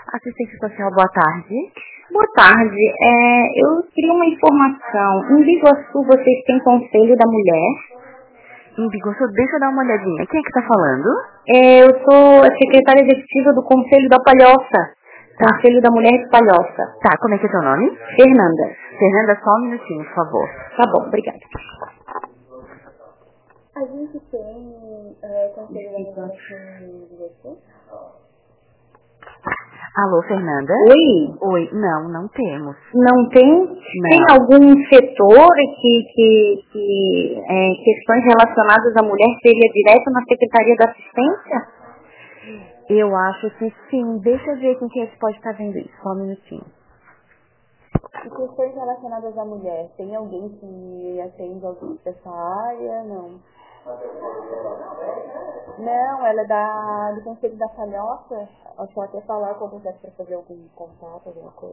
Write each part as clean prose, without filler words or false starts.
Assistência social, boa tarde. Boa tarde. Eu queria uma informação. Em Biguaçu vocês têm Conselho da Mulher? Em Biguaçu, deixa eu dar uma olhadinha. Quem é que tá falando? Eu sou a secretária executiva do Conselho da Palhoça. Tá. Conselho da Mulher de Palhoça. Tá, como é que é teu nome? Fernanda. Fernanda, só um minutinho, por favor. Tá bom, obrigada. A gente tem Conselho da Mulher aqui em Biguaçu? Alô, Fernanda? Oi? Oi, não temos. Não tem? Não. Tem algum setor que questões relacionadas à mulher seria direto na Secretaria da Assistência? Eu acho que sim. Deixa eu ver com quem é que pode estar vendo isso. Só um minutinho. E questões relacionadas à mulher, tem alguém que atende alguém dessa área? Não. Não, ela é do Conselho da Palhoça. Acho que ela quer falar com você para fazer algum contato, alguma coisa.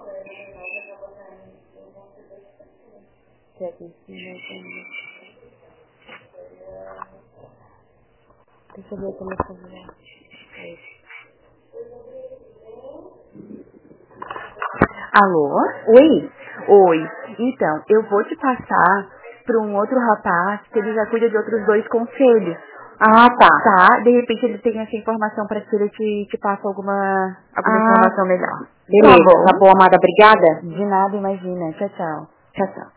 Que é aqui em cima. Deixa eu ver como eu fazer. Alô? Oi? Oi. Então, eu vou te passar para um outro rapaz que ele já cuida de outros 2 conselhos. Ah, tá. Tá? De repente ele tem essa informação para que ele te passe alguma informação melhor. Beleza, Tá bom. tá bom, amada. Obrigada. De nada, imagina. Tchau, tchau. Tchau, tchau.